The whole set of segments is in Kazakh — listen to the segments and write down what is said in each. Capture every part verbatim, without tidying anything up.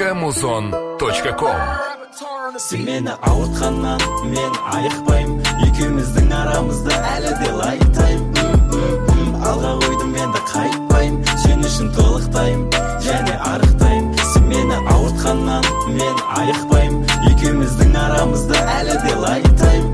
точка музон точка ком. Сен мені ауыртқаннан мен айықпайым, екеуміздің арамызда әлі де лайықтайым. Алға қойдым енді қайтпайым, сен үшін толықтайым және арықтайым. Сен мені ауыртқаннан мен айықпайым, екеуміздің арамызда әлі де лайықтайым.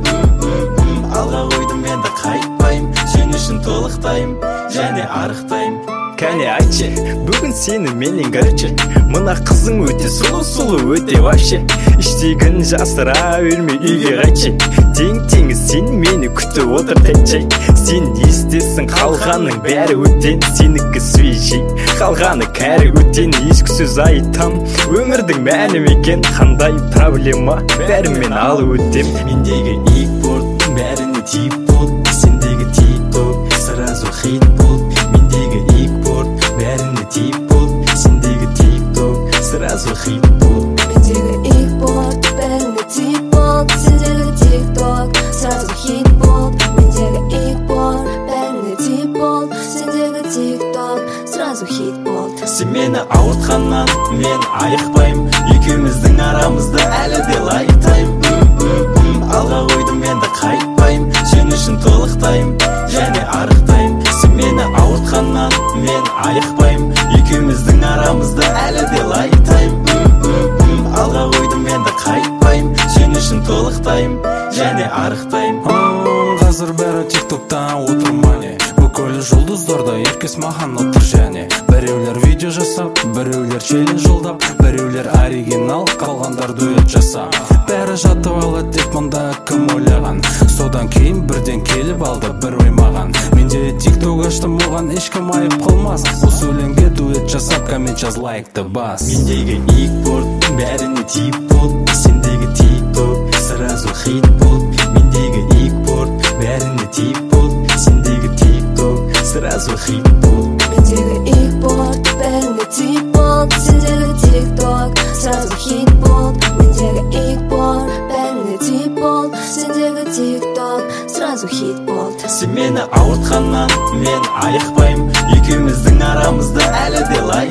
Алға қойдым енді қайтпайым, сен үшін толықтайым және арықтайым. Кәне айтшы, бүгін сені менен көрші, мына қызың өте сұлу-сұлу, өте вообще. Іштегін жасыра берме, үйге қайтшы. Тең-теңіз сен мені күтіп отыр тәтші. Сен естесің, қалғаның бәрі өтен, сенікі свежий, қалғаны кәрі өтен. Ешкі сөз айтам, өмірдің мәні мекен, қандай проблема бәрімен алып өтем. Мендегі ик борт бәріне тиіп бол, сендегі тик-ток сразу хит бол. Мендегі ик борт бәріне тиіп бол, сендегі тик-ток сразу хит бол. Мендегі ик борт бәріне тиіп бол, сендегі тик-ток сразу хит бол. Мендегі ик борт бәріне тиіп бол, сендегі тик-ток сразу хит бол. Сен мені ауыртқаннан мен айықпайым, екеуміздің арамызда әлі де лайықтайым. Алға қойдым енді қайтпайым, сен үшін толықтайым және арықтайым. Сен мені ауыртқаннан мен айықпайым, екеуміздің арамызда әлі де лайықтайым. Алға қойдым енді қайтпайым, сен үшін толықтайым және арықтайым. Қазір бәрі тик-токта отырмане, бүкіл жұлдыздарда еркес маған отыр және. Біреулер видео жасап, біреулер челлендж жолдап, біреулер оригинал, қалғандар дуэт жасап. Бәрі жатып алады деп мұнда кім ойлаған, содан кейін бірден келіп алды бір оймаған. Менде тик-ток аштым, оған ешкім айып қылмас. Осы өлеңге дуэт жасап, коммент жаз, лайкты бас. Мендегі ик борт бәріне тиіп бол, сендегі тик-ток сразу хит бол. Мендегі ик борт бәріне тиіп бол, сендегі тик-ток сразу хит бол. Мендегі ик борт бәріне тиіп бол, сендегі тик-ток сразу хит бол. Мендегі ик борт бәріне тиіп бол, сендегі тик-ток сразу хит бол. Сен мені ауыртқаннан мен айықпайым, екеуміздің арамызда әлі де лайықтайым.